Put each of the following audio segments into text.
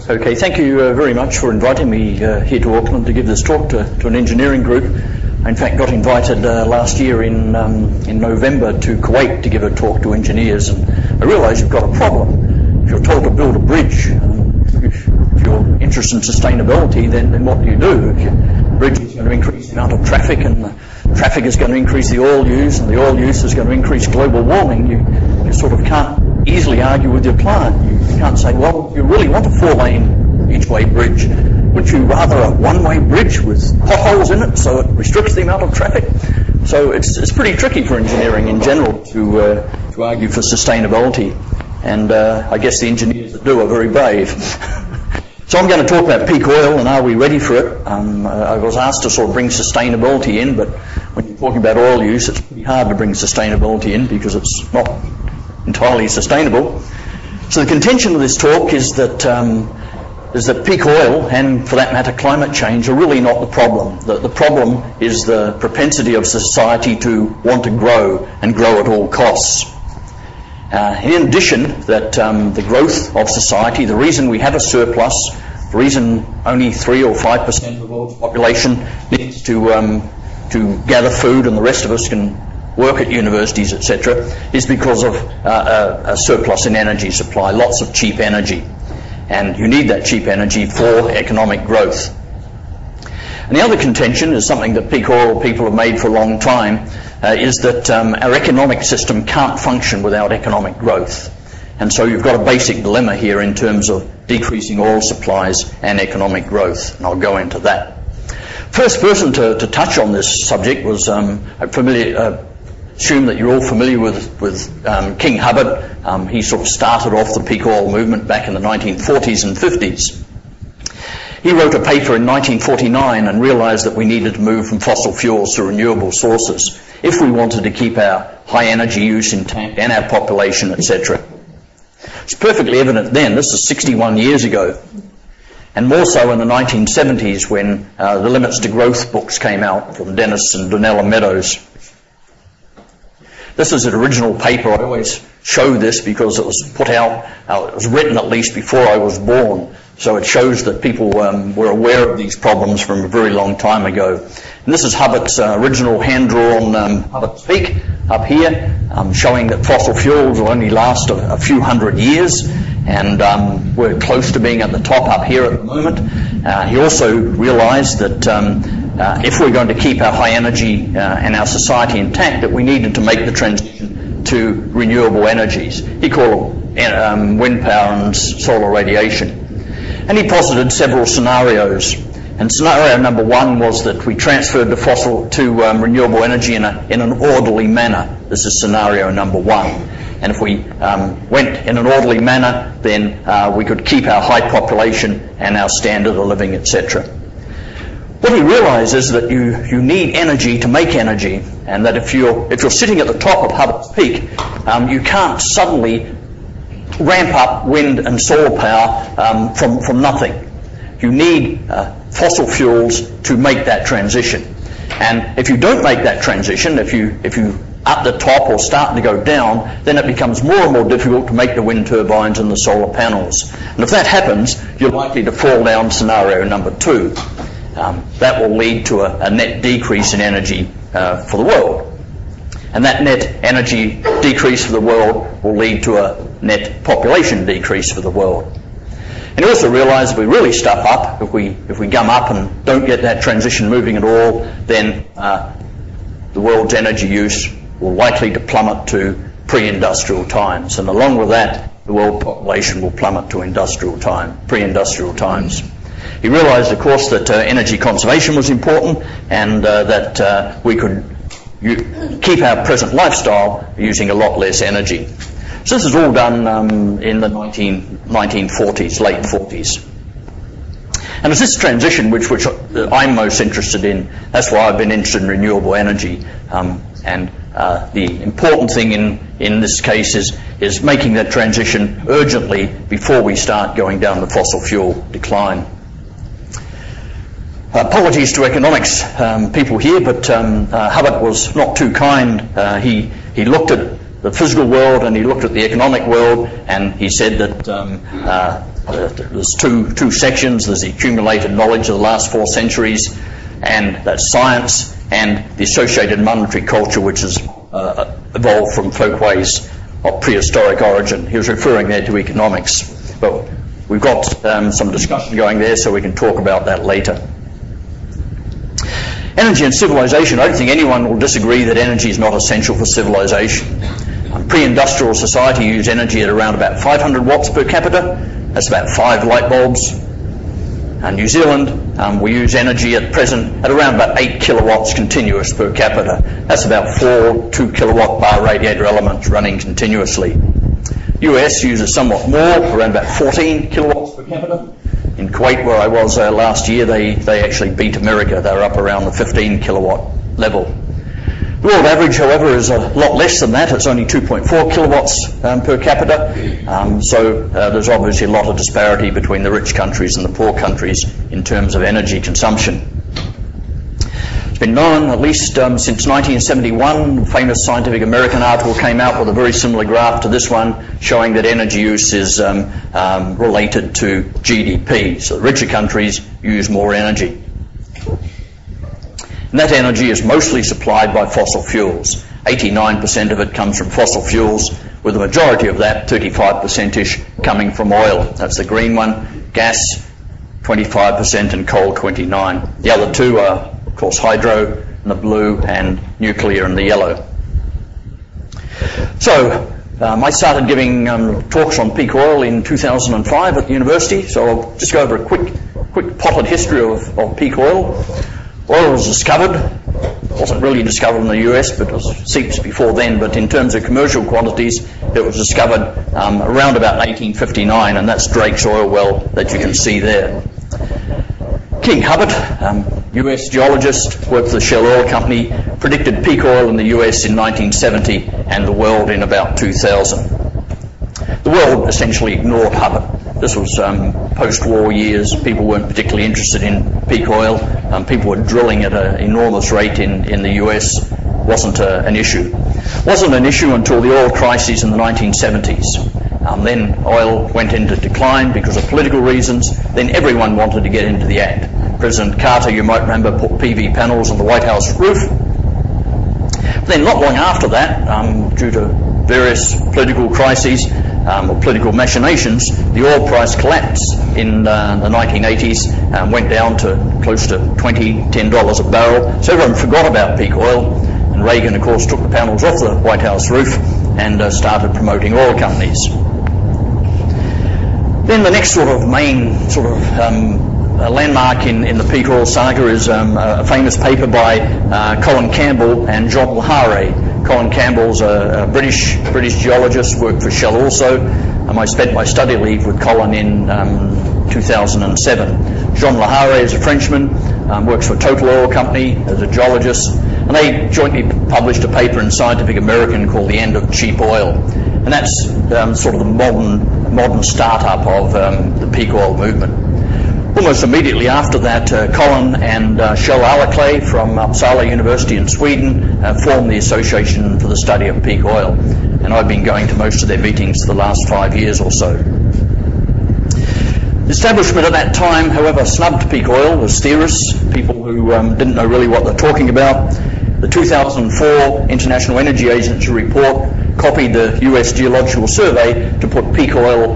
Okay, thank you very much for inviting me here to Auckland to give this talk to an engineering group. I in fact got invited last year in November to Kuwait to give a talk to engineers, and I realise you've got a problem. If you're told to build a bridge, if you're interested in sustainability, then what do you do? If your bridge is going to increase the amount of traffic, and the traffic is going to increase the oil use, and the oil use is going to increase global warming, you sort of can't easily argue with your client. You can't say, well, you really want a 4-lane each-way bridge. Wouldn't you rather a one-way bridge with potholes in it so it restricts the amount of traffic? So it's pretty tricky for engineering in general to argue for sustainability. And I guess the engineers that do are very brave. So I'm going to talk about peak oil and are we ready for it. I was asked to sort of bring sustainability in, but when you're talking about oil use, it's pretty hard to bring sustainability in because it's not entirely sustainable. So the contention of this talk is that peak oil, and for that matter climate change, are really not the problem. The problem is the propensity of society to want to grow and grow at all costs. In addition, that the growth of society, the reason we have a surplus, the reason only 3 or 5% of the world's population needs to gather food and the rest of us can work at universities, etc., is because of a surplus in energy supply, lots of cheap energy. And you need that cheap energy for economic growth. And the other contention is something that peak oil people have made for a long time, is that our economic system can't function without economic growth. And so you've got a basic dilemma here in terms of decreasing oil supplies and economic growth, and I'll go into that. First person to touch on this subject was assume that you're all familiar with King Hubbard. He sort of started off the peak oil movement back in the 1940s and 50s. He wrote a paper in 1949 and realised that we needed to move from fossil fuels to renewable sources if we wanted to keep our high energy use intact and our population, etc. It's perfectly evident then. This is 61 years ago, and more so in the 1970s when the Limits to Growth books came out from Dennis and Donella Meadows. This is an original paper. I always show this because it was put out, it was written at least before I was born. So it shows that people were aware of these problems from a very long time ago. And this is Hubbard's original hand-drawn Hubbards Peak up here, showing that fossil fuels will only last a few hundred years. And we're close to being at the top up here at the moment. He also realised that if we're going to keep our high energy and our society intact, that we needed to make the transition to renewable energies. He called them wind power and solar radiation. And he posited several scenarios. And scenario number one was that we transferred the fossil to renewable energy in an orderly manner. This is scenario number one. And if we went in an orderly manner, then we could keep our high population and our standard of living, etc. What we realise is that you need energy to make energy, and that if you're sitting at the top of Hubbard's Peak, you can't suddenly ramp up wind and solar power from nothing. You need fossil fuels to make that transition. And if you don't make that transition, if you at the top or starting to go down, then it becomes more and more difficult to make the wind turbines and the solar panels. And if that happens, you're likely to fall down scenario number two. That will lead to a net decrease in energy for the world. And that net energy decrease for the world will lead to a net population decrease for the world. And you also realise if we really stuff up, if we gum up and don't get that transition moving at all, then the world's energy use will likely to plummet to pre-industrial times. And along with that, the world population will plummet to pre-industrial times. He realised, of course, that energy conservation was important, and that we could keep our present lifestyle using a lot less energy. So this is all done in the 1940s, late 40s. And it's this transition which I'm most interested in. That's why I've been interested in renewable energy. And the important thing in this case is making that transition urgently before we start going down the fossil fuel decline. Apologies to economics people here, but Hubbard was not too kind. He looked at the physical world and he looked at the economic world, and he said that there's two sections. There's the accumulated knowledge of the last 4 centuries, and that's science, and the associated monetary culture, which has evolved from folkways of prehistoric origin. He was referring there to economics, but we've got some discussion going there, so we can talk about that later. Energy and civilization. I don't think anyone will disagree that energy is not essential for civilization. Pre-industrial society used energy at around about 500 watts per capita. That's about 5 light bulbs. New Zealand, we use energy at present at around about 8 kilowatts continuous per capita. That's about 4 2-kilowatt bar radiator elements running continuously. US uses somewhat more, around about 14 kilowatts per capita. In Kuwait, where I was last year, they actually beat America. They're up around the 15 kilowatt level. The world average, however, is a lot less than that. It's only 2.4 kilowatts per capita. So there's obviously a lot of disparity between the rich countries and the poor countries in terms of energy consumption. It's been known, at least since 1971, a famous Scientific American article came out with a very similar graph to this one, showing that energy use is related to GDP. So the richer countries use more energy. And that energy is mostly supplied by fossil fuels. 89% of it comes from fossil fuels, with the majority of that, 35%-ish, coming from oil. That's the green one. Gas, 25%, and coal, 29%. The other two are, of course, hydro in the blue and nuclear in the yellow. So, I started giving talks on peak oil in 2005 at the university, so I'll just go over a quick potted history of peak oil. Oil was discovered. It wasn't really discovered in the US, but it was seeps before then. But in terms of commercial quantities, it was discovered around about 1859, and that's Drake's oil well that you can see there. King Hubbert, US geologist, worked for the Shell Oil Company, predicted peak oil in the US in 1970 and the world in about 2000. The world essentially ignored Hubbert. This was post-war years. People weren't particularly interested in peak oil. People were drilling at an enormous rate in the US. Wasn't an issue. Wasn't an issue until the oil crisis in the 1970s. Then oil went into decline because of political reasons. Then everyone wanted to get into the act. President Carter, you might remember, put PV panels on the White House roof. Then not long after that, due to various political crises, or political machinations, the oil price collapsed in the 1980s, went down to close to $10 a barrel. So everyone forgot about peak oil, and Reagan, of course, took the panels off the White House roof and started promoting oil companies. Then the next sort of main landmark in the peak oil saga is a famous paper by Colin Campbell and John Lahari. Colin Campbell's a British geologist, worked for Shell also. I spent my study leave with Colin in 2007. John Lahari is a Frenchman, works for Total Oil Company as a geologist, and they jointly published a paper in Scientific American called The End of Cheap Oil. And that's sort of the modern startup of the peak oil movement. Almost immediately after that, Colin and Kjell Alekley from Uppsala University in Sweden formed the Association for the Study of Peak Oil, and I've been going to most of their meetings for the last 5 years or so. The establishment at that time, however, snubbed peak oil as theorists, people who didn't know really what they're talking about. The 2004 International Energy Agency report copied the US Geological Survey to put peak oil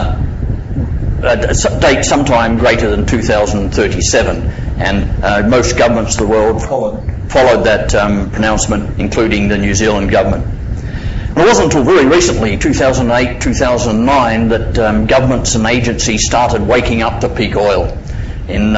date sometime greater than 2037, and most governments of the world followed that pronouncement, including the New Zealand government. And it wasn't until very recently, 2008, 2009, that governments and agencies started waking up to peak oil. In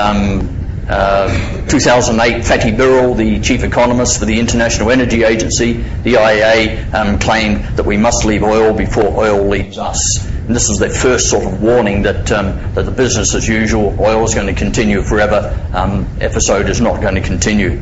2008, Fatih Birol, the chief economist for the International Energy Agency, the IEA, claimed that we must leave oil before oil leaves us. And this was their first sort of warning that the business as usual, oil is going to continue forever, episode is not going to continue.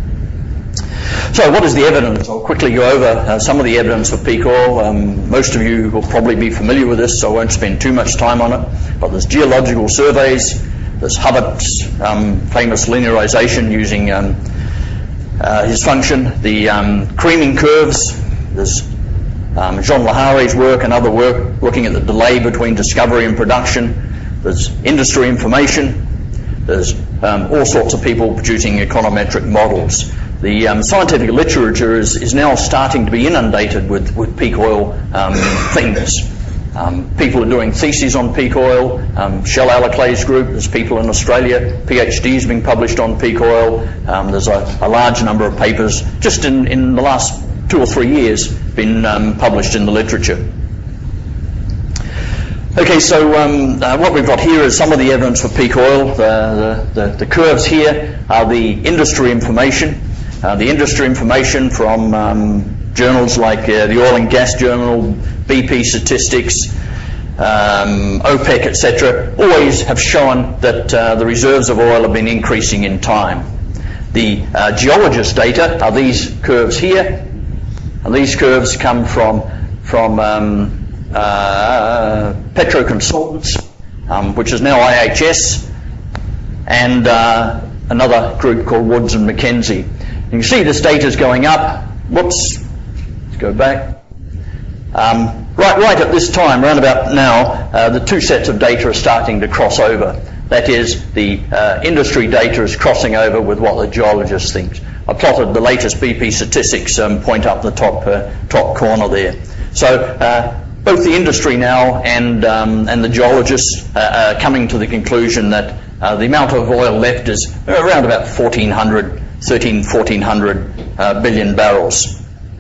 So what is the evidence? I'll quickly go over some of the evidence for peak oil. Most of you will probably be familiar with this, so I won't spend too much time on it. But there's geological surveys, there's Hubbert's famous linearization using his function, the creaming curves, there's John Lahari's work and other work looking at the delay between discovery and production. there's industry information, there's all sorts of people producing econometric models. The scientific literature is now starting to be inundated with peak oil things. People are doing theses on peak oil. Shell Alaclay's group, there's people in Australia, PhDs being published on peak oil. There's a large number of papers just in the last 2 or 3 years been published in the literature. Okay, so what we've got here is some of the evidence for peak oil. The curves here are the industry information. The industry information from journals like the Oil and Gas Journal, BP Statistics, OPEC, etc., always have shown that the reserves of oil have been increasing in time. The geologist data are these curves here, and these curves come from Petro Consultants, which is now IHS, and another group called Woods and Mackenzie. You can see this data is going up. Whoops, let's go back. Right at this time, round about now, the two sets of data are starting to cross over. That is, the industry data is crossing over with what the geologist thinks. I plotted the latest BP statistics point up the top corner there. So both the industry now and the geologists are coming to the conclusion that the amount of oil left is around about 1,400 billion barrels.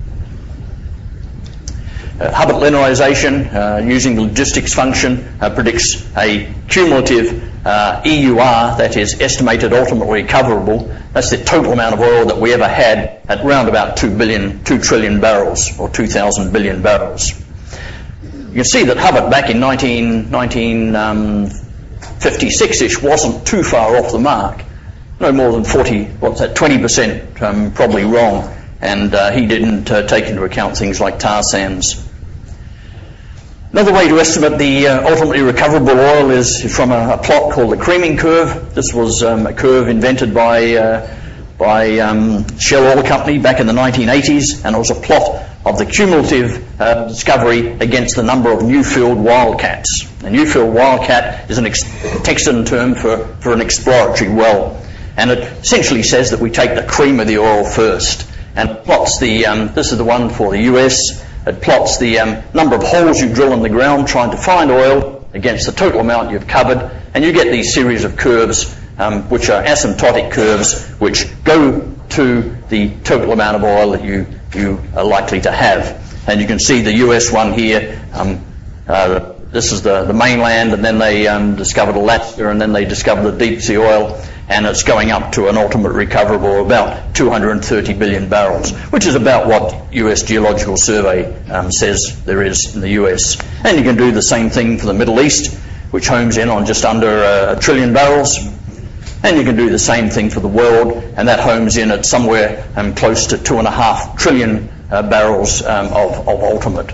Hubbert linearization, using the logistics function, predicts a cumulative EUR, that is estimated ultimately recoverable. That's the total amount of oil that we ever had at round about 2 trillion barrels, or 2,000 billion barrels. You can see that Hubbert back in 1956-ish wasn't too far off the mark. No more than 20% probably wrong. And he didn't take into account things like tar sands. Another way to estimate the ultimately recoverable oil is from a plot called the creaming curve. This was a curve invented by Shell Oil Company back in the 1980s, and it was a plot of the cumulative discovery against the number of new field wildcats. A new field wildcat is a Texan term for an exploratory well, and it essentially says that we take the cream of the oil first. And it plots this is the one for the US, it plots the number of holes you drill in the ground trying to find oil against the total amount you've covered, and you get these series of curves, which are asymptotic curves, which go to the total amount of oil that you are likely to have. And you can see the US one here. This is the mainland, and then they discovered Alaska, and then they discovered the deep sea oil, and it's going up to an ultimate recoverable of about 230 billion barrels, which is about what US Geological Survey says there is in the US. And you can do the same thing for the Middle East, which homes in on just under a trillion barrels. And you can do the same thing for the world, and that homes in at somewhere close to 2.5 trillion barrels of ultimate.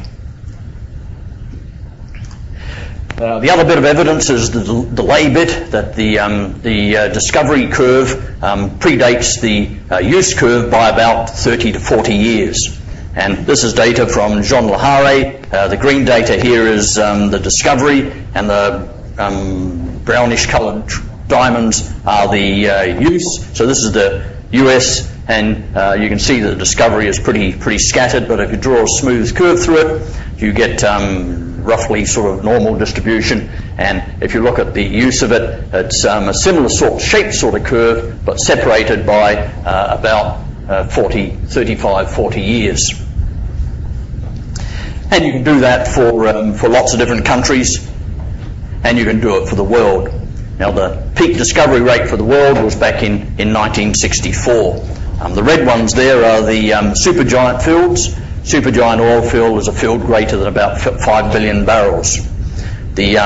The other bit of evidence is the delay bit, that the discovery curve predates the use curve by about 30 to 40 years. And this is data from Jean Lahare. The green data here is the discovery, and the brownish coloured diamonds are the use. So this is the US, and you can see that the discovery is pretty scattered, but if you draw a smooth curve through it, you get roughly sort of normal distribution. And if you look at the use of it, it's a similar shaped sort of curve, but separated by about 40 years. And you can do that for lots of different countries, and you can do it for the world. Now, the peak discovery rate for the world was back in 1964. The red ones there are the supergiant fields. Supergiant oil field is a field greater than about 5 billion barrels. The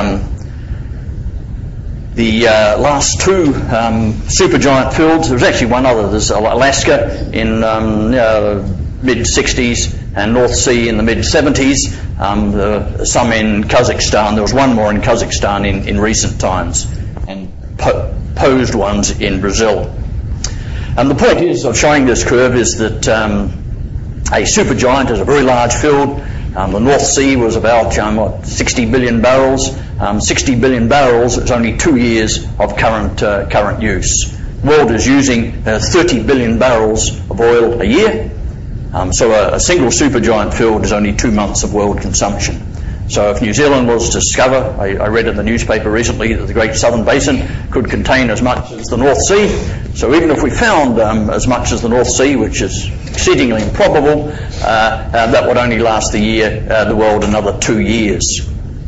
last two supergiant fields, there's actually one other. There's Alaska in mid-60s and North Sea in the mid-70s. Some in Kazakhstan. There was one more in Kazakhstan in recent times, and posed ones in Brazil. And the point is of showing this curve is that a supergiant is a very large field. The North Sea was about 60 billion barrels. 60 billion barrels is only 2 years of current use. The world is using 30 billion barrels of oil a year. So a single supergiant field is only 2 months of world consumption. So if New Zealand was to discover, I read in the newspaper recently that the Great Southern Basin could contain as much as the North Sea. So even if we found as much as the North Sea, which is exceedingly improbable, that would only last the world another 2 years.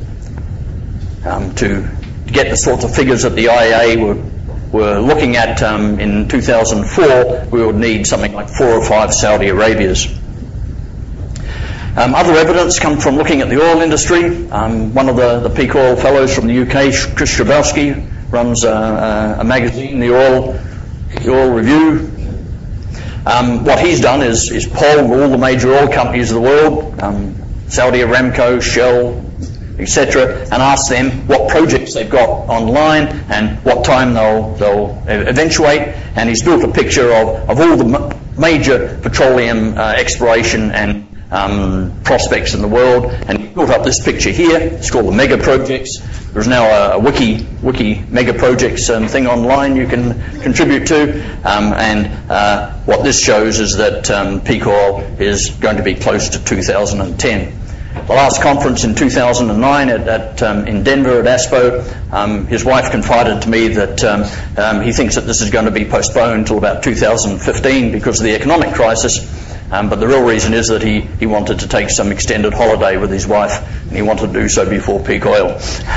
To get the sorts of figures that the IEA were looking at in 2004, we would need something like 4 or 5 Saudi Arabias. Other evidence come from looking at the oil industry. One of the Peak Oil Fellows from the UK, Chris Shabowski, runs a magazine, the Oil Review. What he's done is polled all the major oil companies of the world, Saudi Aramco, Shell, etc., and asked them what projects they've got online and what time they'll eventuate. And he's built a picture of all the major petroleum exploration and prospects in the world, and he built up this picture here. It's called the mega projects. There's now a wiki mega projects thing online you can contribute to, and what this shows is that peak oil is going to be close to 2010. The last conference in 2009 in Denver at ASPO, his wife confided to me that he thinks that this is going to be postponed till about 2015 because of the economic crisis. But the real reason is that he wanted to take some extended holiday with his wife, and he wanted to do so before peak oil.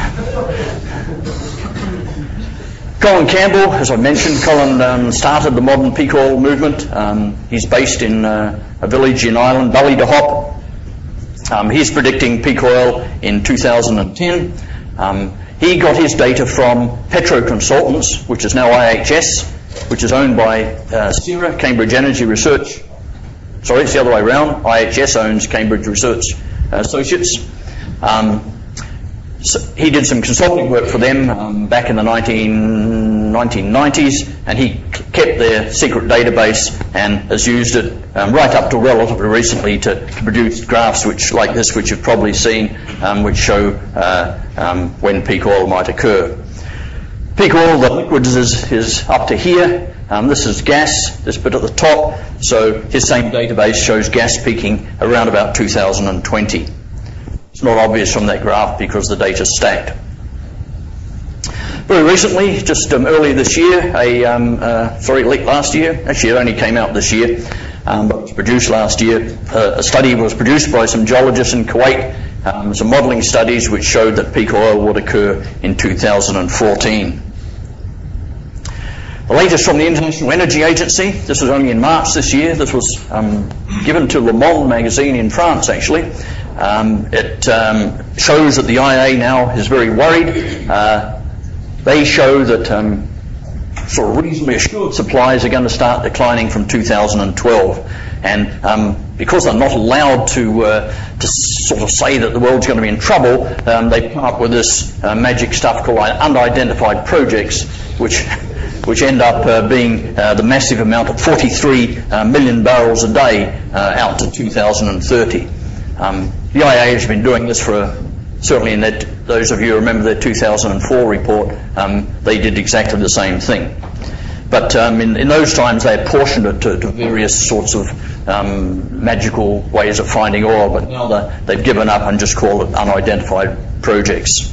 Colin Campbell, as I mentioned, Colin started the modern peak oil movement. He's based in a village in Ireland, Ballydehop. He's predicting peak oil in 2010. He got his data from Petro Consultants, which is now IHS, which is owned by CERA, Cambridge Energy Research. Sorry, it's the other way around. IHS owns Cambridge Research Associates. So he did some consulting work for them back in the 1990s, and he kept their secret database and has used it right up to relatively recently to produce graphs like this, which you've probably seen, which show when peak oil might occur. Peak oil, the liquids is up to here. This is gas, this bit at the top. So his same database shows gas peaking around about 2020. It's not obvious from that graph because the data's stacked. Very recently, just earlier this year, late last year, actually it only came out this year, but it was produced last year. A study was produced by some geologists in Kuwait, some modelling studies which showed that peak oil would occur in 2014. The latest from the International Energy Agency, this was only in March this year. This was given to Le Monde magazine in France, actually. It shows that the IEA now is very worried. They show that sort of reasonably assured supplies are going to start declining from 2012. And because they're not allowed to sort of say that the world's going to be in trouble, they've come up with this magic stuff called unidentified projects, which end up being the massive amount of 43 million barrels a day out to 2030. The IEA has been doing this certainly in those of you who remember their 2004 report, they did exactly the same thing. But in those times they apportioned it to various sorts of magical ways of finding oil, but now they've given up and just call it unidentified projects.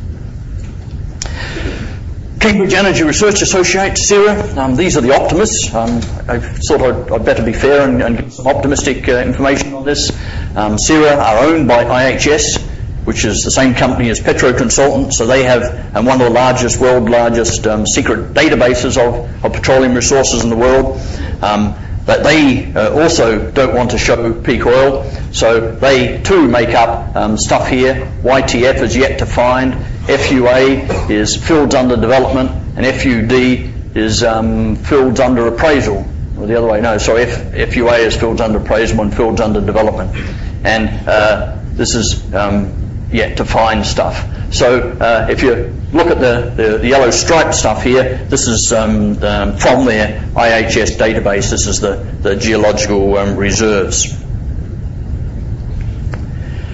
Cambridge Energy Research Associates, CERA, these are the optimists. I thought I'd better be fair and give some optimistic information on this. CERA are owned by IHS, which is the same company as Petro Consultants, so they have one of the world's largest secret databases of petroleum resources in the world. But they also don't want to show peak oil, so they too make up stuff here. YTF is yet to find, FUA is fields under development, and FUD is fields under appraisal. Or the other way, no, sorry, FUA is fields under appraisal and fields under development. And this is yet to find stuff. So if you look at the yellow striped stuff here, this is from their IHS database. This is the geological reserves.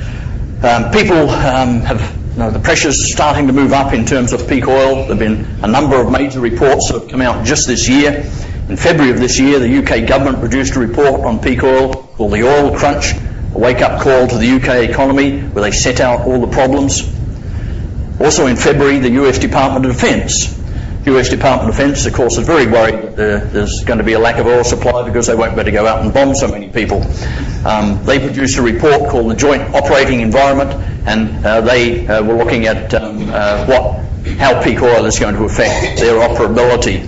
People the pressure's starting to move up in terms of peak oil. There have been a number of major reports that have come out just this year. In February of this year, the UK government produced a report on peak oil called the Oil Crunch, a wake-up call to the UK economy, where they set out all the problems. Also in February, the US Department of Defence. US Department of Defence, of course, is very worried that there's going to be a lack of oil supply because they won't be able to go out and bomb so many people. They produced a report called the Joint Operating Environment, and they were looking at how peak oil is going to affect their operability.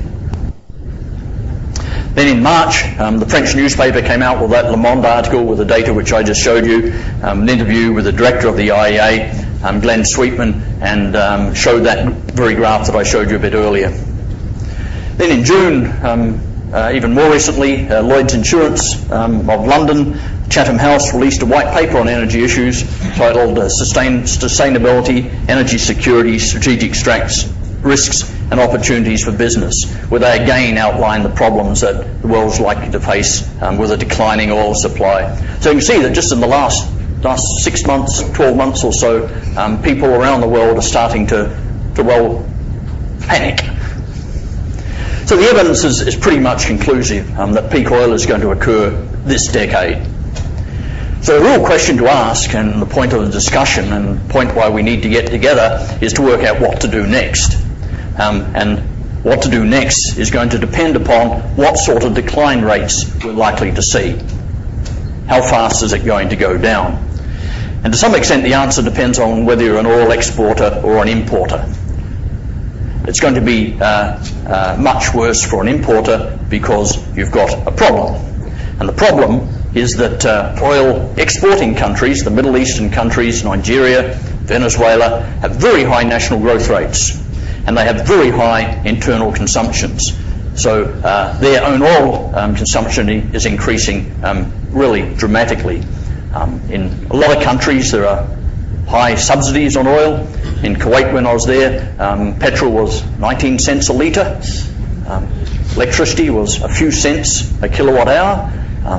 Then in March, the French newspaper came out with that Le Monde article with the data which I just showed you, an interview with the director of the IEA, Glenn Sweetman, and showed that very graph that I showed you a bit earlier. Then in June, even more recently, Lloyd's Insurance of London, Chatham House released a white paper on energy issues titled Sustainability, Energy Security, Strategic Risks and Opportunities for Business, where they again outline the problems that the world's likely to face with a declining oil supply. So you can see that just in the last 6 months, 12 months or so, people around the world are starting to panic. So the evidence is pretty much conclusive that peak oil is going to occur this decade. So the real question to ask, and the point of the discussion, and the point why we need to get together, is to work out what to do next. And what to do next is going to depend upon what sort of decline rates we're likely to see. How fast is it going to go down? And to some extent the answer depends on whether you're an oil exporter or an importer. It's going to be much worse for an importer because you've got a problem. And the problem is that oil exporting countries, the Middle Eastern countries, Nigeria, Venezuela, have very high national growth rates, and they have very high internal consumptions. So their own oil consumption is increasing really dramatically. In a lot of countries there are high subsidies on oil. In Kuwait, when I was there, petrol was 19 cents a litre. Electricity was a few cents a kilowatt hour.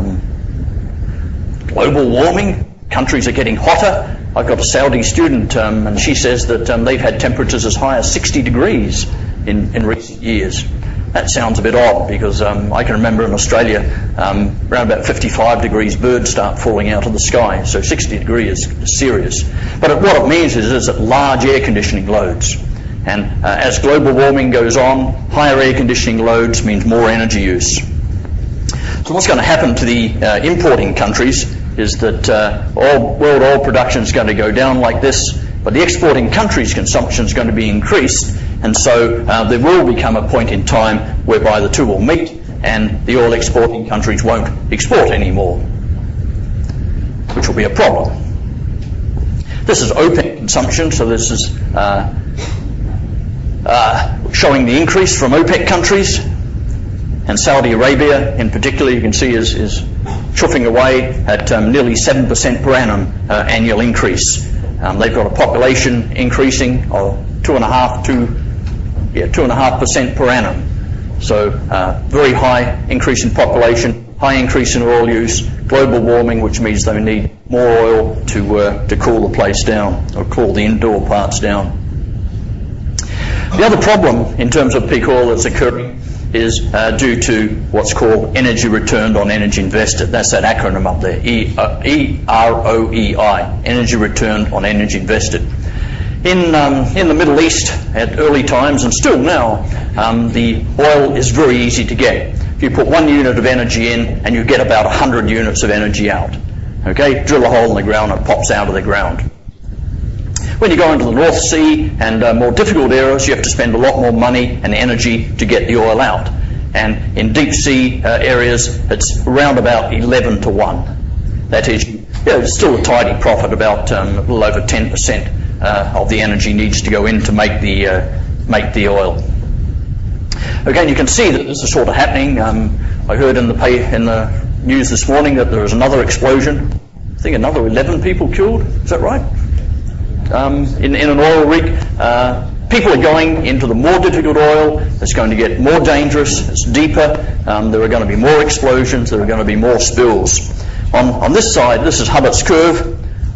Global warming, countries are getting hotter. I've got a Saudi student, and she says that they've had temperatures as high as 60 degrees in recent years. That sounds a bit odd because I can remember in Australia, around about 55 degrees, birds start falling out of the sky. So 60 degrees is serious. But what it means is that large air conditioning loads. And as global warming goes on, higher air conditioning loads means more energy use. So what's going to happen to the importing countries is that world oil production is going to go down like this, but the exporting countries' consumption is going to be increased, and so there will become a point in time whereby the two will meet and the oil exporting countries won't export anymore, which will be a problem. This is OPEC consumption, so this is showing the increase from OPEC countries, and Saudi Arabia in particular you can see is chuffing away at nearly 7% per annum annual increase. They've got a population increasing of 2.5% per annum. So very high increase in population, high increase in oil use, global warming, which means they need more oil to cool the place down, or cool the indoor parts down. The other problem in terms of peak oil that's occurring is due to what's called energy returned on energy invested. That's that acronym up there, EROEI, energy returned on energy invested. In the Middle East at early times, and still now, the oil is very easy to get. You put 1 unit of energy in and you get about 100 units of energy out. Okay, drill a hole in the ground and it pops out of the ground. When you go into the North Sea and more difficult areas, you have to spend a lot more money and energy to get the oil out. And in deep sea areas, it's around about 11 to 1. That is, it's still a tidy profit, about a little over 10% of the energy needs to go in to make the oil. Again, you can see that this is sort of happening. I heard in the news this morning that there was another explosion. I think another 11 people killed. Is that right? In an oil rig. People are going into the more difficult oil. It's going to get more dangerous. It's deeper. There are going to be more explosions. There are going to be more spills. On this side, this is Hubbert's curve.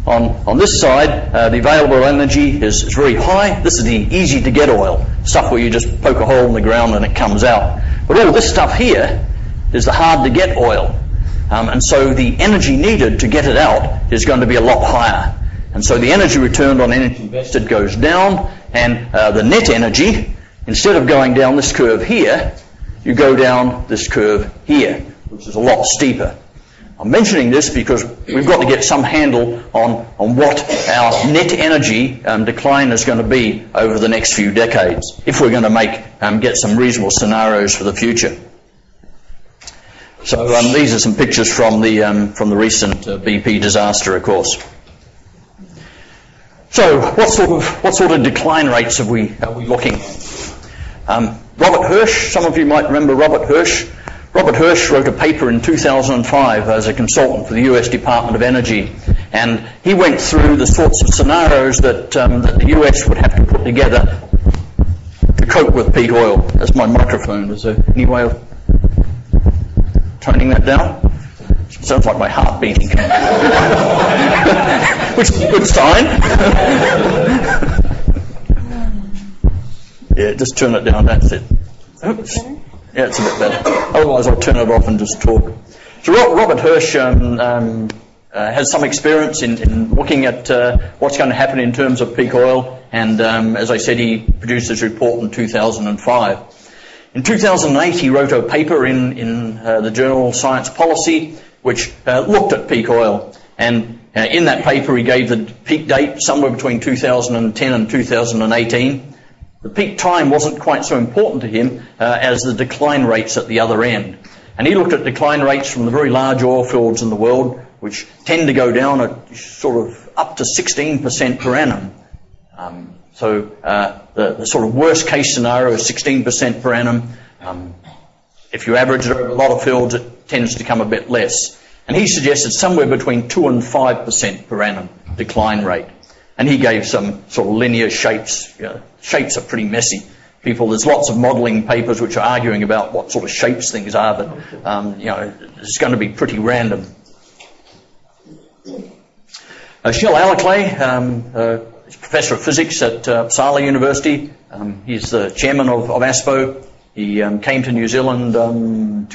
On this side, the available energy is very high. This is the easy to get oil, stuff where you just poke a hole in the ground and it comes out. But all this stuff here is the hard to get oil. And so the energy needed to get it out is going to be a lot higher. And so the energy returned on energy invested goes down, and the net energy, instead of going down this curve here, you go down this curve here, which is a lot steeper. I'm mentioning this because we've got to get some handle on what our net energy decline is going to be over the next few decades, if we're going to get some reasonable scenarios for the future. So these are some pictures from the recent BP disaster, of course. So what sort of decline rates are we looking at? Robert Hirsch, some of you might remember Robert Hirsch. Robert Hirsch wrote a paper in 2005 as a consultant for the US Department of Energy, and he went through the sorts of scenarios that the US would have to put together to cope with peak oil. That's my microphone. Is there any way of turning that down? Sounds like my heart beating. Which is a good sign. Yeah, just turn it down, that's it. Oops. Yeah, it's a bit better. Otherwise I'll turn it off and just talk. So Robert Hirsch has some experience in looking at what's going to happen in terms of peak oil, and as I said, he produced his report in 2005. In 2008 he wrote a paper in the journal Science Policy which looked at peak oil, and in that paper he gave the peak date somewhere between 2010 and 2018. The peak time wasn't quite so important to him as the decline rates at the other end. And he looked at decline rates from the very large oil fields in the world, which tend to go down at sort of up to 16% per annum. So the sort of worst case scenario is 16% per annum. If you average it over a lot of fields, it tends to come a bit less. And he suggested somewhere between 2 and 5% per annum decline rate. And he gave some sort of linear shapes. Shapes are pretty messy. There's lots of modelling papers which are arguing about what sort of shapes things are, but it's going to be pretty random. Shell Alaclay, he's professor of physics at Uppsala University. He's the chairman of ASPO. He came to New Zealand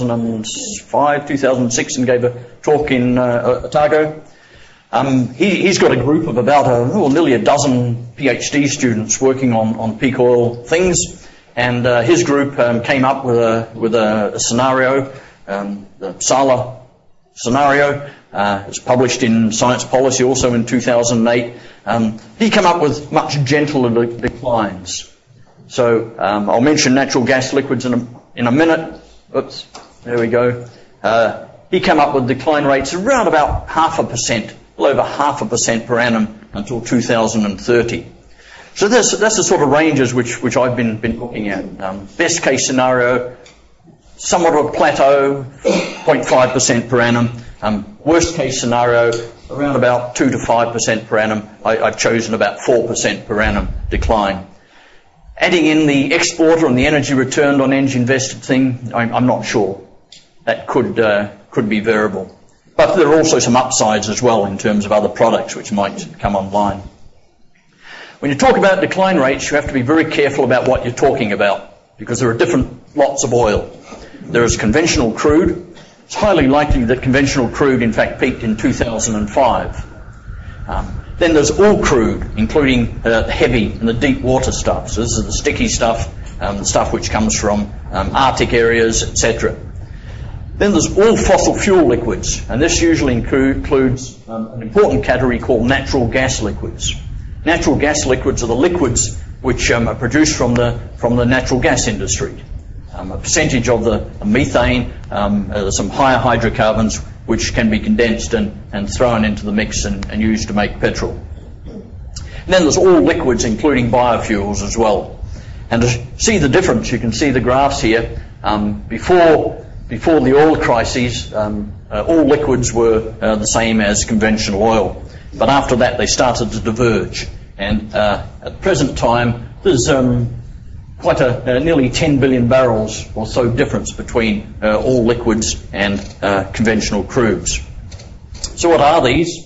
2005, 2006 and gave a talk in Otago. He's got a group of about nearly a dozen PhD students working on peak oil things, and his group came up with a scenario, the Uppsala scenario. It was published in Science Policy also in 2008. He came up with much gentler declines. So I'll mention natural gas liquids in a minute. Oops, there we go. He came up with decline rates around about 0.5%. Over 0.5% per annum until 2030. So that's the sort of ranges which I've been looking at. Best case scenario, somewhat of a plateau, 0.5% per annum. Worst case scenario, around about 2 to 5% per annum. I've chosen about 4% per annum decline. Adding in the exporter and the energy returned on energy invested thing, I'm not sure. That could be variable. But there are also some upsides as well in terms of other products which might come online. When you talk about decline rates, you have to be very careful about what you're talking about, because there are different lots of oil. There is conventional crude. It's highly likely that conventional crude in fact peaked in 2005. Then there's all crude, including the heavy and the deep water stuff. So this is the sticky stuff, the stuff which comes from Arctic areas, etc. Then there's all fossil fuel liquids, and this usually includes an important category called natural gas liquids. Natural gas liquids are the liquids which are produced from the natural gas industry. A percentage of the methane, there's some higher hydrocarbons which can be condensed and thrown into the mix and used to make petrol. And then there's all liquids, including biofuels as well. And to see the difference, you can see the graphs here. Before the oil crises, all liquids were the same as conventional oil. But after that, they started to diverge. And at the present time, there's quite a nearly 10 billion barrels or so difference between all liquids and conventional crudes. So what are these?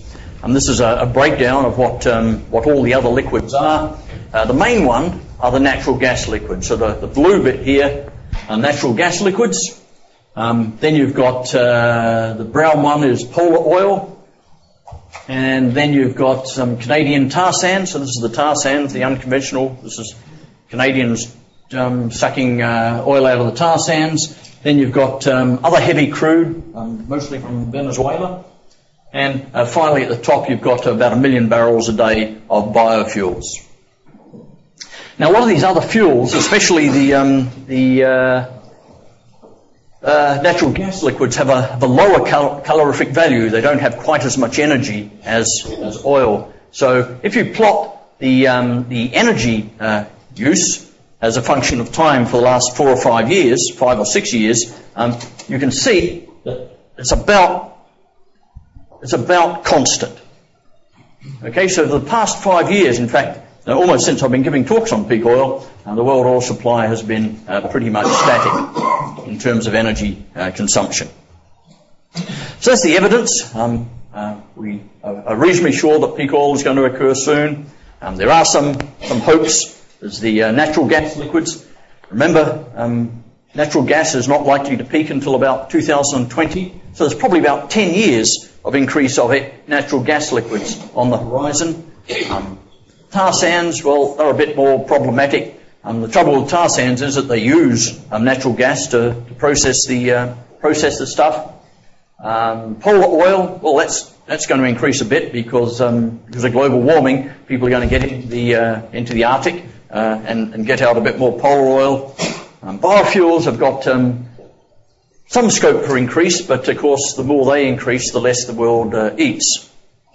And this is a breakdown of what all the other liquids are. The main one are the natural gas liquids. So the blue bit here are natural gas liquids. Then you've got the brown one is polar oil. And then you've got some Canadian tar sands. So this is the tar sands, the unconventional. This is Canadians sucking oil out of the tar sands. Then you've got other heavy crude, mostly from Venezuela. And finally at the top you've got about 1 million barrels a day of biofuels. Now a lot of these other fuels, especially the natural gas liquids, have a lower calorific value. They don't have quite as much energy as oil. So if you plot the energy use as a function of time for the last 4 or 5 years, 5 or 6 years, you can see that it's about constant. Okay, so for the past 5 years, in fact, almost since I've been giving talks on peak oil, the world oil supply has been pretty much static in terms of energy consumption. So that's the evidence. We are reasonably sure that peak oil is going to occur soon. There are some hopes. There's the natural gas liquids. Remember, natural gas is not likely to peak until about 2020. So there's probably about 10 years of increase of natural gas liquids on the horizon. Tar sands, well, they're a bit more problematic. The trouble with tar sands is that they use natural gas to process the stuff. Polar oil, well, that's going to increase a bit because of global warming. People are going to get into the Arctic and get out a bit more polar oil. Biofuels have got some scope for increase, but of course the more they increase, the less the world eats.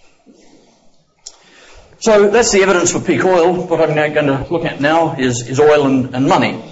So that's the evidence for peak oil. What I'm now going to look at now is oil and money.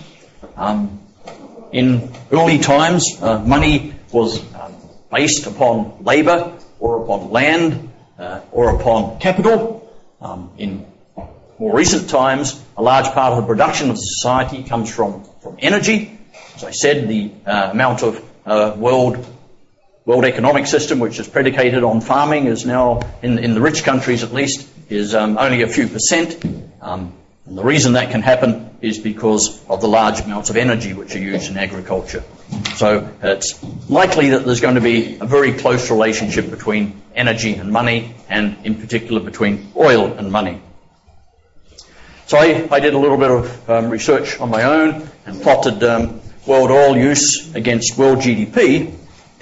In early times, money was based upon labour or upon land or upon capital. In more recent times, a large part of the production of society comes from energy. As I said, the amount of world economic system which is predicated on farming is now, in the rich countries at least, is only a few percent. And the reason that can happen is because of the large amounts of energy which are used in agriculture. So it's likely that there's going to be a very close relationship between energy and money, and in particular between oil and money. So I did a little bit of research on my own and plotted world oil use against world GDP.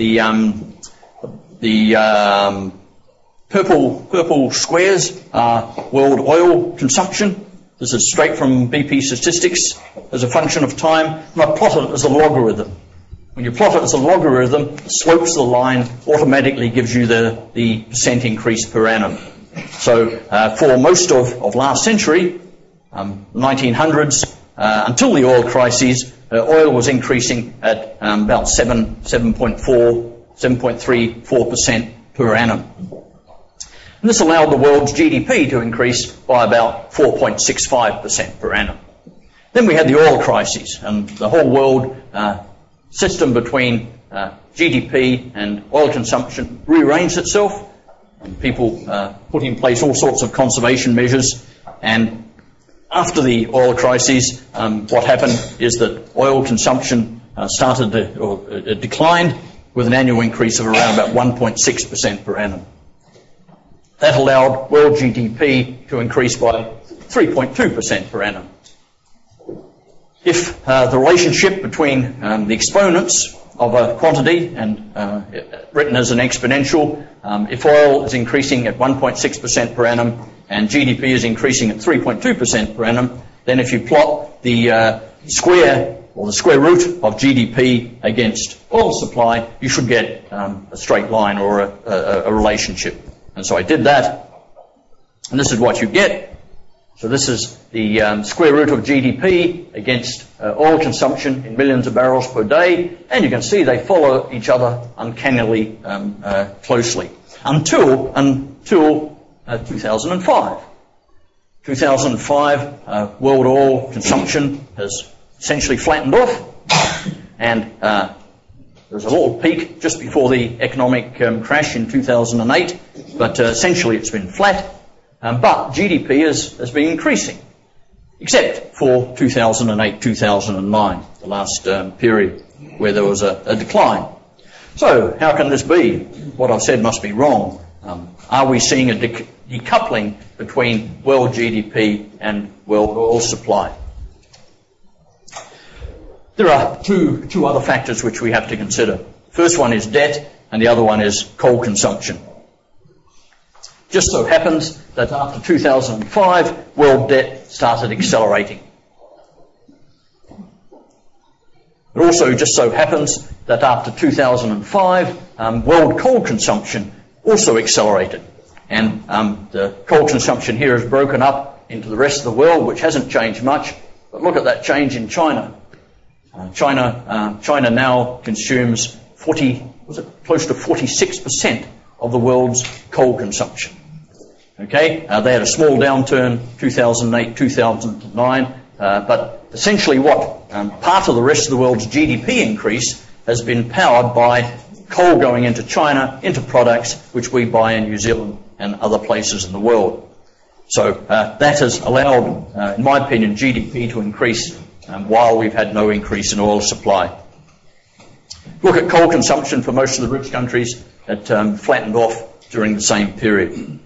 The purple squares are world oil consumption. This is straight from BP statistics as a function of time, and I plot it as a logarithm. When you plot it as a logarithm, the slopes of the line automatically gives you the percent increase per annum. So for most of last century, 1900s, until the oil crises, oil was increasing at about 7.34% per annum. And this allowed the world's GDP to increase by about 4.65% per annum. Then we had the oil crises, and the whole world system between GDP and oil consumption rearranged itself, and people put in place all sorts of conservation measures. And after the oil crises, what happened is that oil consumption declined with an annual increase of around about 1.6% per annum. That allowed world GDP to increase by 3.2% per annum. If the relationship between the exponents of a quantity and written as an exponential, if oil is increasing at 1.6% per annum and GDP is increasing at 3.2% per annum, then if you plot the square or the square root of GDP against oil supply, you should get a straight line or a relationship. And so I did that, and this is what you get. So this is the square root of GDP against oil consumption in millions of barrels per day, and you can see they follow each other uncannily closely until 2005. 2005, world oil consumption has essentially flattened off, and There was a little peak just before the economic crash in 2008, but essentially it's been flat. But GDP has been increasing, except for 2008-2009, the last period where there was a decline. So how can this be? What I've said must be wrong. Are we seeing a decoupling between world GDP and world oil supply? There are two other factors which we have to consider. First one is debt, and the other one is coal consumption. Just so happens that after 2005, world debt started accelerating. It also just so happens that after 2005, world coal consumption also accelerated. And the coal consumption here is broken up into the rest of the world, which hasn't changed much. But look at that change in China. China now consumes close to 46% of the world's coal consumption. Okay, they had a small downturn 2008, 2009, but essentially what part of the rest of the world's GDP increase has been powered by coal going into China, into products which we buy in New Zealand and other places in the world. So that has allowed, in my opinion, GDP to increase while we've had no increase in oil supply. Look at coal consumption for most of the rich countries. It flattened off during the same period.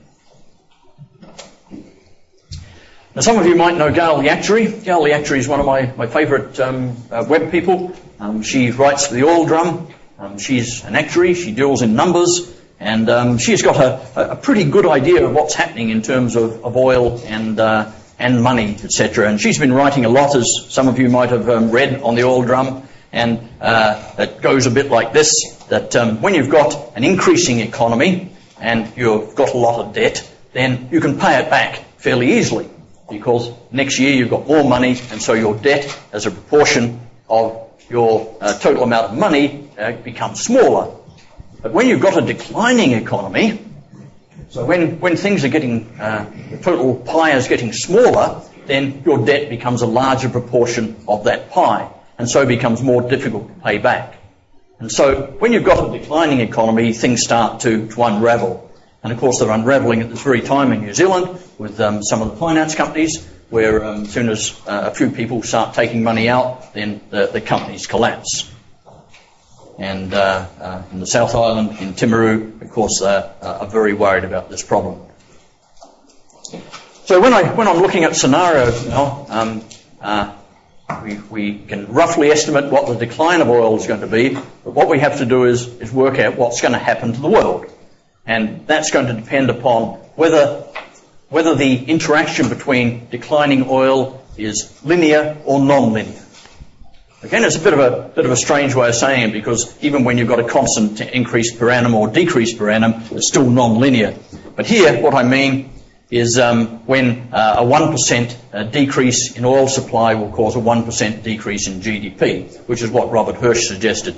Now, some of you might know Gail Yatchery. Gail Yatchery is one of my favourite web people. She writes for the Oil Drum. She's an actuary. She deals in numbers. And she's got a pretty good idea of what's happening in terms of oil and money, etc. And she's been writing a lot, as some of you might have read on the Oil Drum. And it goes a bit like this, that when you've got an increasing economy and you've got a lot of debt, then you can pay it back fairly easily, because next year you've got more money, and so your debt as a proportion of your total amount of money becomes smaller. But when you've got a declining economy, so when things are getting, the total pie is getting smaller, then your debt becomes a larger proportion of that pie, and so becomes more difficult to pay back. And so when you've got a declining economy, things start to unravel. And of course they're unravelling at this very time in New Zealand with some of the finance companies, where as soon as a few people start taking money out, then the companies collapse. And in the South Island, in Timaru, of course, they are very worried about this problem. So when I'm looking at scenarios now, we can roughly estimate what the decline of oil is going to be, but what we have to do is work out what's going to happen to the world. And that's going to depend upon whether the interaction between declining oil is linear or non-linear. Again, it's a bit of a strange way of saying it, because even when you've got a constant increase per annum or decrease per annum, it's still non-linear. But here, what I mean is when a 1% decrease in oil supply will cause a 1% decrease in GDP, which is what Robert Hirsch suggested.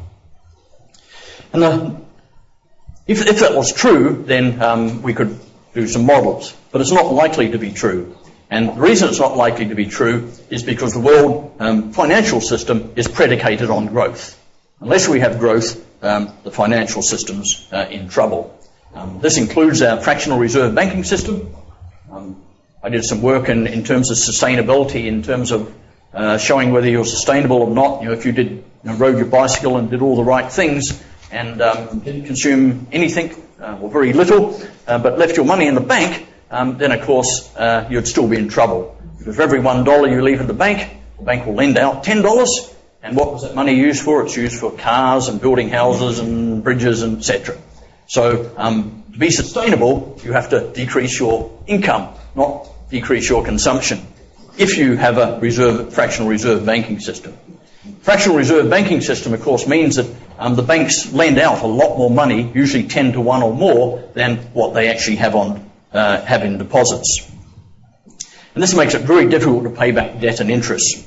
And if that was true, then we could do some models. But it's not likely to be true. And the reason it's not likely to be true is because the world financial system is predicated on growth. Unless we have growth, the financial system's in trouble. This includes our fractional reserve banking system. I did some work in terms of sustainability, in terms of showing whether you're sustainable or not. If you rode your bicycle and did all the right things and didn't consume anything or very little, but left your money in the bank, then of course you'd still be in trouble. Because for every $1 you leave in the bank will lend out $10. And what was that money used for? It's used for cars and building houses and bridges and etc. So to be sustainable, you have to decrease your income, not decrease your consumption, if you have a fractional reserve banking system. Fractional reserve banking system, of course, means that the banks lend out a lot more money, usually 10 to 1 or more, than what they actually have in deposits. And this makes it very difficult to pay back debt and interest.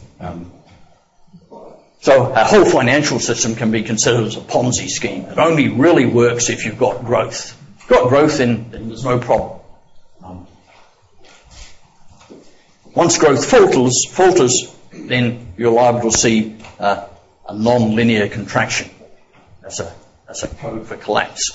So our whole financial system can be considered as a Ponzi scheme. It only really works if you've got growth. If you've got growth, then there's no problem. Once growth falters, then you're liable to see a non-linear contraction. That's a code for collapse.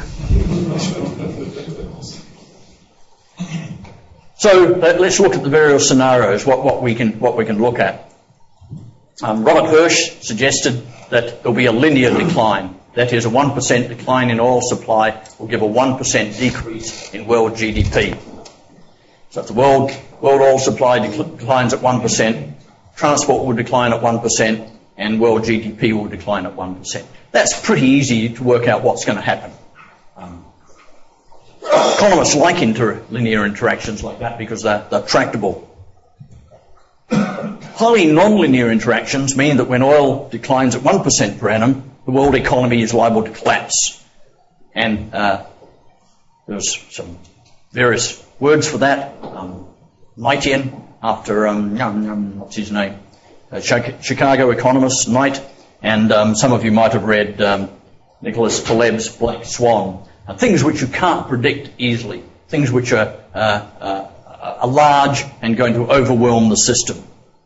So let's look at the various scenarios, what we can look at. Robert Hirsch suggested that there'll be a linear decline. That is, a 1% decline in oil supply will give a 1% decrease in world GDP. So if the world oil supply declines at 1%, transport will decline at 1%, and world GDP will decline at 1%. That's pretty easy to work out what's going to happen. Economists like linear interactions like that because they're tractable. Highly non-linear interactions mean that when oil declines at 1% per annum, the world economy is liable to collapse. And there's some various words for that. Knightian, after, what's his name? Chicago economist, Knight. And some of you might have read Nicholas Taleb's Black Swan. Things which you can't predict easily. Things which are large and going to overwhelm the system.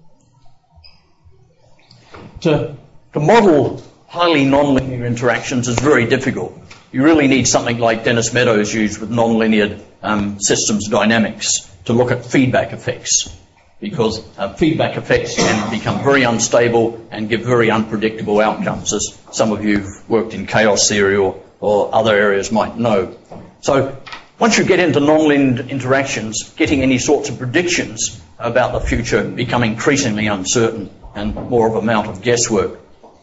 To model highly non-linear interactions is very difficult. You really need something like Dennis Meadows used with non-linear systems dynamics to look at feedback effects, because feedback effects can become very unstable and give very unpredictable outcomes, as some of you who've worked in chaos theory or other areas might know. So once you get into non-linear interactions, getting any sorts of predictions about the future become increasingly uncertain and more of an amount of guesswork.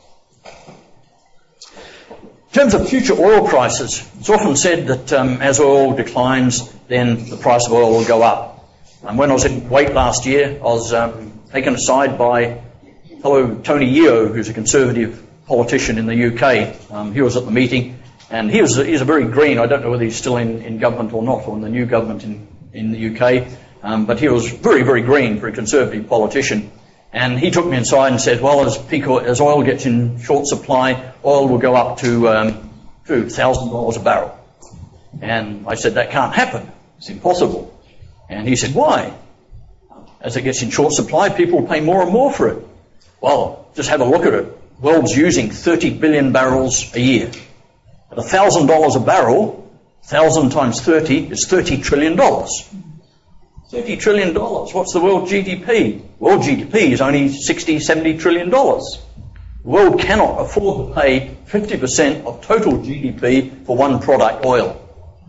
In terms of future oil prices, it's often said that as oil declines, then the price of oil will go up. And when I was in Kuwait last year, I was taken aside by fellow Tony Yeo, who's a Conservative politician in the UK. He was at the meeting, and he's a very green, I don't know whether he's still in government or not, or in the new government in the UK, but he was very, very green for a Conservative politician. And he took me inside and said, well, as oil gets in short supply, oil will go up to $1,000 a barrel. And I said, that can't happen. It's impossible. And he said, why? As it gets in short supply, people will pay more and more for it. Well, just have a look at it. The world's using 30 billion barrels a year. At $1,000 a barrel, 1,000 times 30 is $30 trillion. $30 trillion. What's the world GDP? World GDP is only $60, $70 trillion. The world cannot afford to pay 50% of total GDP for one product, oil.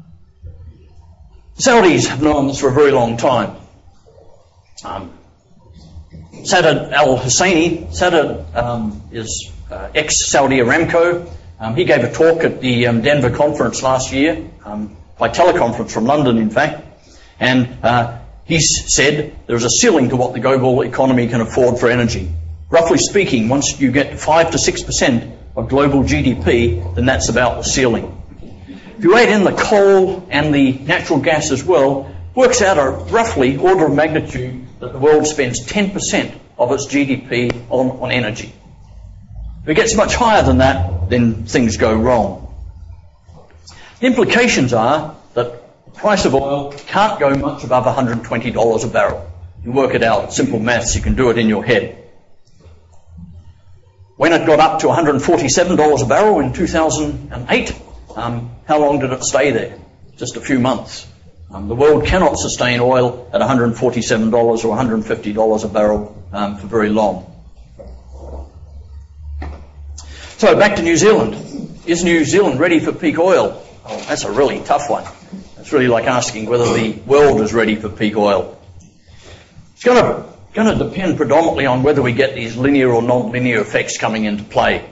Saudis have known this for a very long time. Sadr al-Husseini, is ex-Saudi Aramco. He gave a talk at the Denver conference last year, by teleconference from London, in fact, and he said there's a ceiling to what the global economy can afford for energy. Roughly speaking, once you get 5 to 6% of global GDP, then that's about the ceiling. If you add in the coal and the natural gas as well, works out a roughly order of magnitude that the world spends 10% of its GDP on energy. If it gets much higher than that, then things go wrong. The implications are that the price of oil can't go much above $120 a barrel. You work it out, simple maths, you can do it in your head. When it got up to $147 a barrel in 2008, how long did it stay there? Just a few months. The world cannot sustain oil at $147 or $150 a barrel for very long. So back to New Zealand. Is New Zealand ready for peak oil? Oh, that's a really tough one. It's really like asking whether the world is ready for peak oil. It's going to depend predominantly on whether we get these linear or non-linear effects coming into play.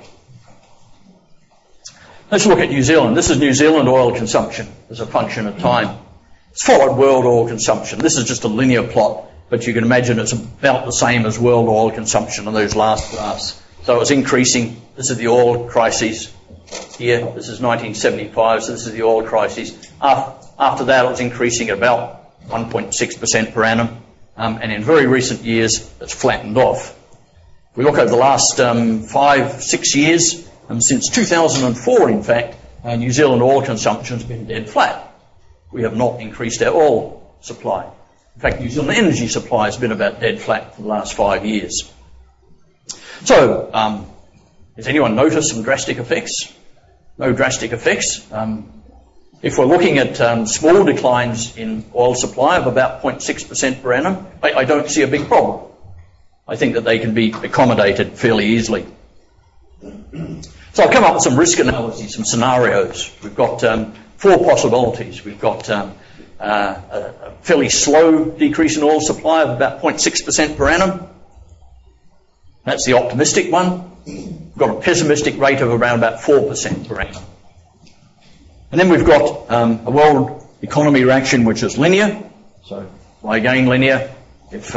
Let's look at New Zealand. This is New Zealand oil consumption as a function of time. It's followed world oil consumption. This is just a linear plot, but you can imagine it's about the same as world oil consumption in those last graphs. So it's increasing. This is the oil crisis here. This is 1975, so this is the oil crisis. After that, it was increasing at about 1.6% per annum. And in very recent years, it's flattened off. If we look over the last 5-6 years, since 2004, in fact, New Zealand oil consumption has been dead flat. We have not increased our oil supply. In fact, New Zealand energy supply has been about dead flat for the last 5 years. So, has anyone noticed some drastic effects? no drastic effects. If we're looking at small declines in oil supply of about 0.6% per annum, I don't see a big problem. I think that they can be accommodated fairly easily. So I've come up with some risk analyses, some scenarios. We've got 4 possibilities. We've got a fairly slow decrease in oil supply of about 0.6% per annum. That's the optimistic one. We've got a pessimistic rate of around about 4% per annum. And then we've got a world economy reaction which is linear. So, again, linear. If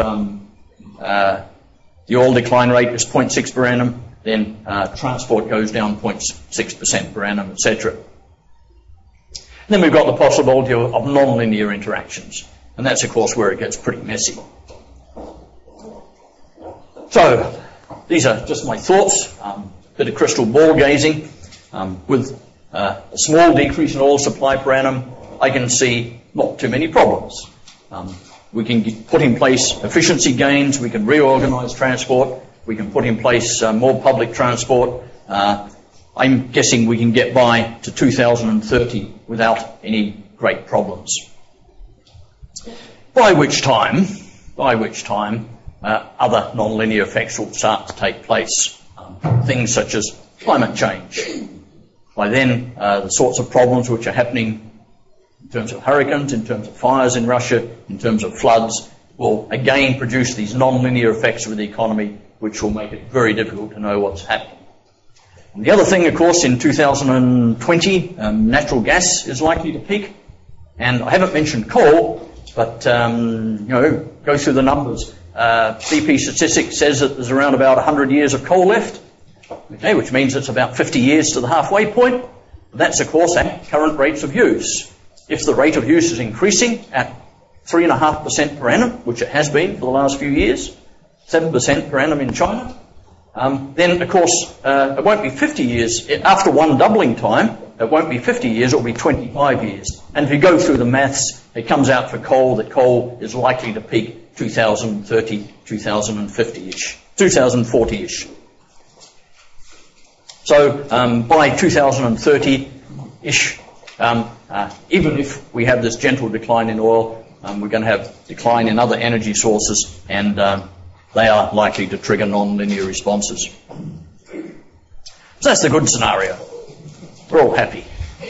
the oil decline rate is 0.6 per annum, then transport goes down 0.6% per annum, etc. Then we've got the possibility of non-linear interactions. And that's, of course, where it gets pretty messy. So, these are just my thoughts, a bit of crystal ball gazing. With a small decrease in oil supply per annum, I can see not too many problems. We can put in place efficiency gains, we can reorganise transport, we can put in place more public transport. I'm guessing we can get by to 2030 without any great problems. By which time, other non-linear effects will start to take place. Things such as climate change. By then, the sorts of problems which are happening in terms of hurricanes, in terms of fires in Russia, in terms of floods, will again produce these non-linear effects with the economy, which will make it very difficult to know what's happening. And the other thing, of course, in 2020, natural gas is likely to peak. And I haven't mentioned coal, but, go through the numbers. BP Statistics says that there's around about 100 years of coal left, okay, which means it's about 50 years to the halfway point. That's, of course, at current rates of use. If the rate of use is increasing at 3.5% per annum, which it has been for the last few years, 7% per annum in China, then, of course, it won't be 50 years. After one doubling time, it won't be 50 years, it'll be 25 years. And if you go through the maths, it comes out for coal that coal is likely to peak 2030, 2050-ish, 2040-ish. So by 2030-ish, even if we have this gentle decline in oil, we're going to have decline in other energy sources, and they are likely to trigger non-linear responses. So that's the good scenario. We're all happy.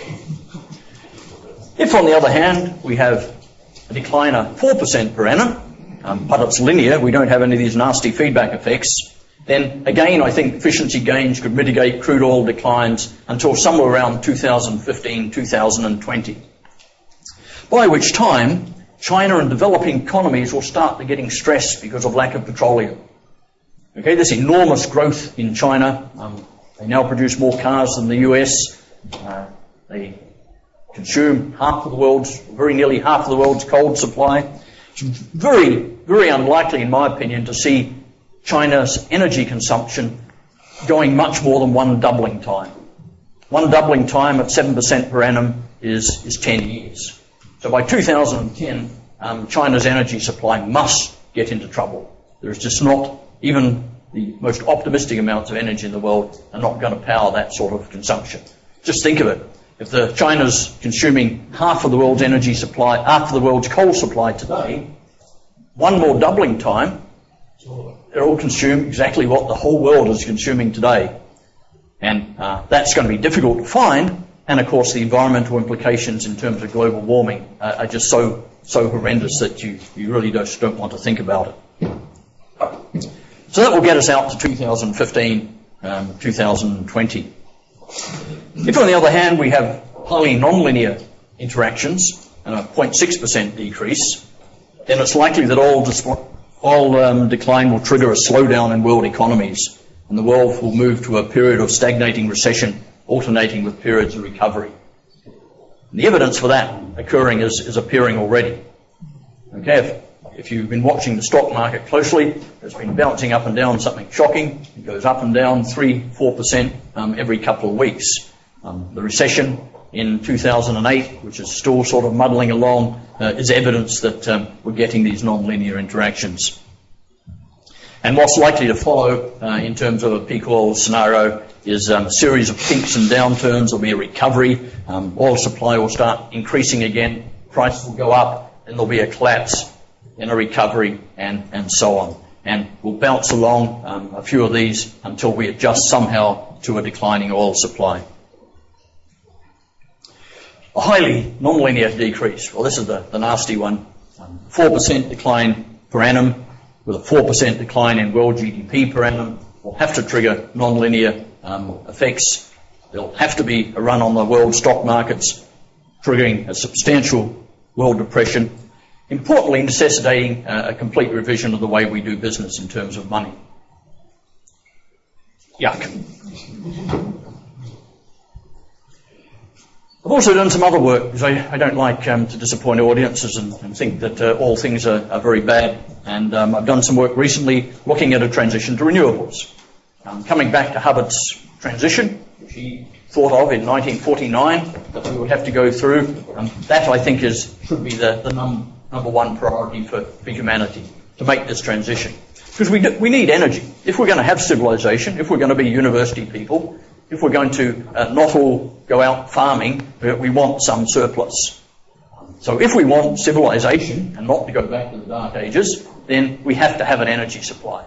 If, on the other hand, we have a decline of 4% per annum, but it's linear, we don't have any of these nasty feedback effects, then again I think efficiency gains could mitigate crude oil declines until somewhere around 2015, 2020. By which time, China and developing economies will start to getting stressed because of lack of petroleum. Okay, there's enormous growth in China. They now produce more cars than the US. They consume very nearly half of the world's coal supply. It's very, very unlikely, in my opinion, to see China's energy consumption going much more than one doubling time. One doubling time at 7% per annum is 10 years. So by 2010, China's energy supply must get into trouble. There's just not, even the most optimistic amounts of energy in the world are not going to power that sort of consumption. Just think of it. If China's consuming half of the world's energy supply, half of the world's coal supply today, one more doubling time, it'll consume exactly what the whole world is consuming today. And that's going to be difficult to find. And, of course, the environmental implications in terms of global warming are just so horrendous that you really just don't want to think about it. So that will get us out to 2015, 2020. If, on the other hand, we have highly nonlinear interactions and a 0.6% decrease, then it's likely that oil decline will trigger a slowdown in world economies, and the world will move to a period of stagnating recession, alternating with periods of recovery. And the evidence for that occurring is appearing already. Okay, if you've been watching the stock market closely, it's been bouncing up and down something shocking. It goes up and down 3-4% every couple of weeks. The recession in 2008, which is still sort of muddling along, is evidence that we're getting these non-linear interactions. And what's likely to follow in terms of a peak oil scenario is a series of peaks and downturns. There'll be a recovery. Oil supply will start increasing again. Price will go up, and there'll be a collapse, and a recovery, and so on. And we'll bounce along a few of these until we adjust somehow to a declining oil supply. A highly nonlinear decrease. Well, this is the nasty one. 4% decline per annum with a 4% decline in world GDP per annum will have to trigger nonlinear effects. There'll have to be a run on the world stock markets, triggering a substantial world depression, importantly necessitating a complete revision of the way we do business in terms of money. Yuck. I've also done some other work, because I don't like to disappoint audiences and think that all things are very bad. And I've done some work recently looking at a transition to renewables. Coming back to Hubbard's transition, which he thought of in 1949, that we would have to go through. That, I think, should be the number one priority for humanity, to make this transition. Because we need energy. If we're going to have civilization, if we're going to be university people, if we're going to not all go out farming, we want some surplus. So if we want civilization and not to go back to the Dark Ages, then we have to have an energy supply.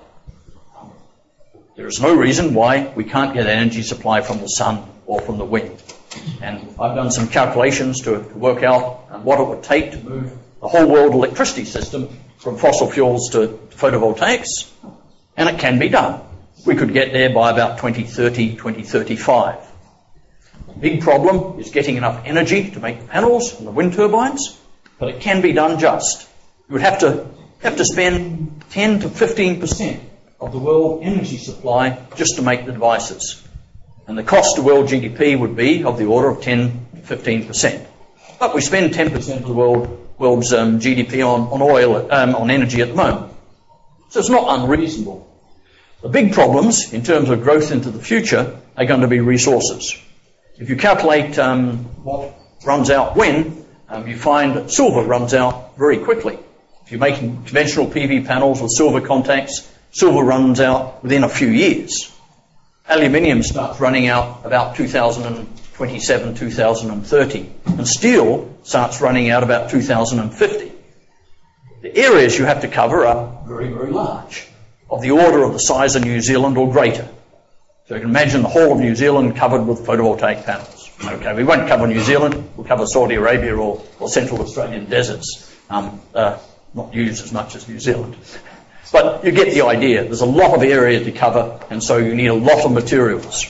There is no reason why we can't get energy supply from the sun or from the wind. And I've done some calculations to work out what it would take to move the whole world electricity system from fossil fuels to photovoltaics, and it can be done. We could get there by about 2030, 2035. The big problem is getting enough energy to make the panels and the wind turbines, but it can be done just. You would have to spend 10 to 15% of the world energy supply just to make the devices. And the cost to world GDP would be of the order of 10 to 15%. But we spend 10% of the world's GDP on oil, on energy at the moment. So it's not unreasonable. The big problems in terms of growth into the future are going to be resources. If you calculate what runs out when, you find that silver runs out very quickly. If you're making conventional PV panels with silver contacts, silver runs out within a few years. Aluminium starts running out about 2027, 2030, and steel starts running out about 2050. The areas you have to cover are very, very large, of the order of the size of New Zealand or greater. So you can imagine the whole of New Zealand covered with photovoltaic panels. Okay, we won't cover New Zealand, we'll cover Saudi Arabia or Central Australian deserts, not used as much as New Zealand. But you get the idea. There's a lot of area to cover, and so you need a lot of materials.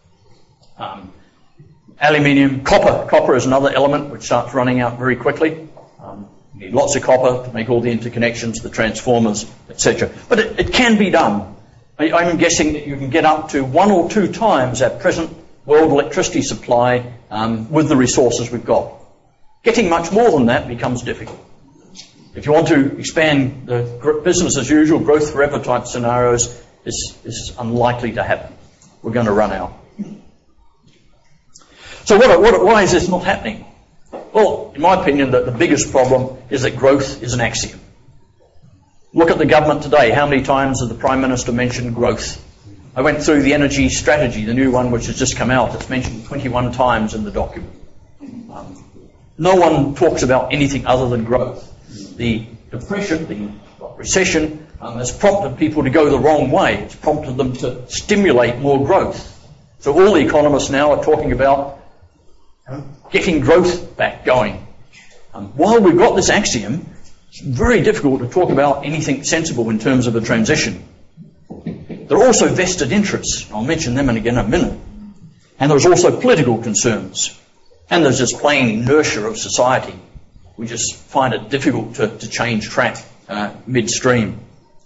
Aluminium, copper. Copper is another element which starts running out very quickly. You need lots of copper to make all the interconnections, the transformers, etc. But it can be done. I'm guessing that you can get up to 1 or 2 times our present world electricity supply with the resources we've got. Getting much more than that becomes difficult. If you want to expand the business as usual, growth forever type scenarios, this is unlikely to happen. We're going to run out. So why is this not happening? Well, in my opinion, the biggest problem is that growth is an axiom. Look at the government today. How many times has the Prime Minister mentioned growth? I went through the energy strategy, the new one which has just come out. It's mentioned 21 times in the document. No one talks about anything other than growth. The depression, the recession, has prompted people to go the wrong way. It's prompted them to stimulate more growth. So all the economists now are talking about getting growth back going. While we've got this axiom, it's very difficult to talk about anything sensible in terms of a transition. There are also vested interests. I'll mention them again in a minute. And there's also political concerns. And there's just plain inertia of society. We just find it difficult to change track midstream.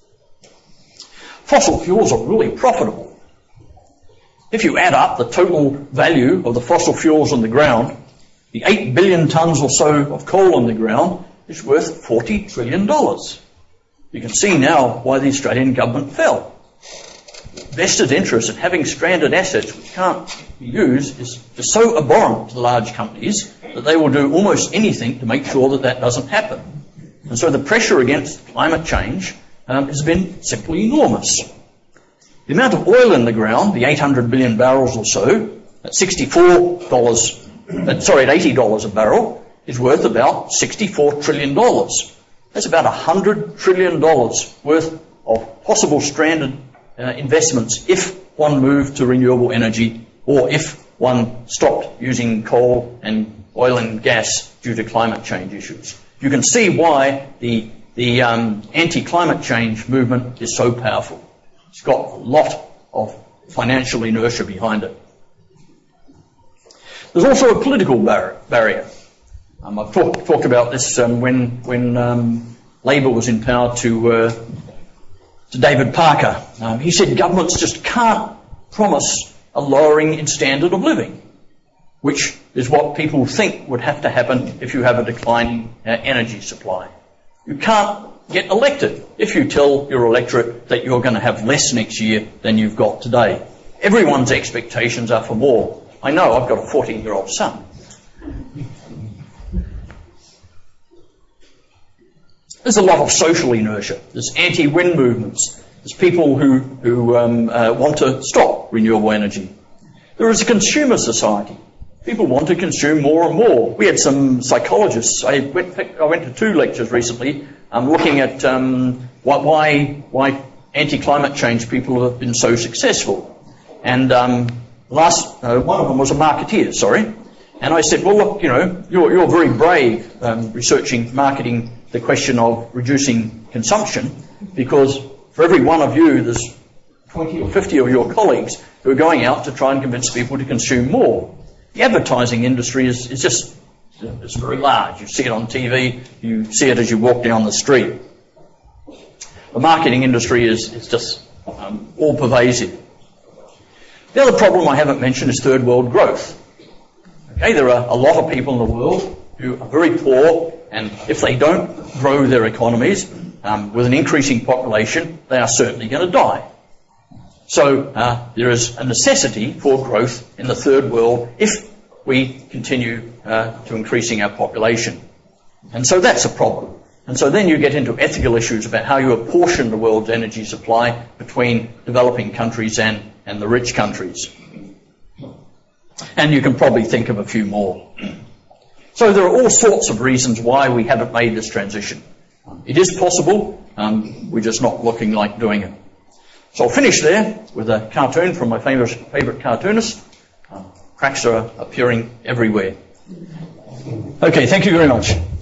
Fossil fuels are really profitable. If you add up the total value of the fossil fuels on the ground, the 8 billion tonnes or so of coal on the ground is worth $40 trillion. You can see now why the Australian government fell. Vested interest in having stranded assets which can't be used is just so abhorrent to the large companies that they will do almost anything to make sure that that doesn't happen. And so the pressure against climate change has been simply enormous. The amount of oil in the ground, the 800 billion barrels or so, at $80 a barrel, is worth about $64 trillion. That's about $100 trillion worth of possible stranded investments if one moved to renewable energy or if one stopped using coal and oil and gas due to climate change issues. You can see why the anti-climate change movement is so powerful. It's got a lot of financial inertia behind it. There's also a political barrier. I've talked about this when Labor was in power to David Parker. He said governments just can't promise a lowering in standard of living, which is what people think would have to happen if you have a declining energy supply. You can't get elected if you tell your electorate that you're going to have less next year than you've got today. Everyone's expectations are for more. I know, I've got a 14-year-old son. There's a lot of social inertia. There's anti-wind movements. There's people who want to stop renewable energy. There is a consumer society. People want to consume more and more. We had some psychologists. I went to 2 lectures recently looking at why anti-climate change people have been so successful. And one of them was a marketeer, And I said, well, look, you're very brave researching marketing the question of reducing consumption, because for every one of you, there's 20 or 50 of your colleagues who are going out to try and convince people to consume more. The advertising industry is it's very large. You see it on TV, you see it as you walk down the street. The marketing industry is just all pervasive. The other problem I haven't mentioned is third world growth. Okay, there are a lot of people in the world who are very poor, and if they don't grow their economies with an increasing population, they are certainly going to die. So there is a necessity for growth in the third world if we continue to increasing our population. And so that's a problem. And so then you get into ethical issues about how you apportion the world's energy supply between developing countries and the rich countries. And you can probably think of a few more. So there are all sorts of reasons why we haven't made this transition. It is possible, we're just not looking like doing it. So I'll finish there with a cartoon from my favourite cartoonist. Cracks are appearing everywhere. Okay, thank you very much.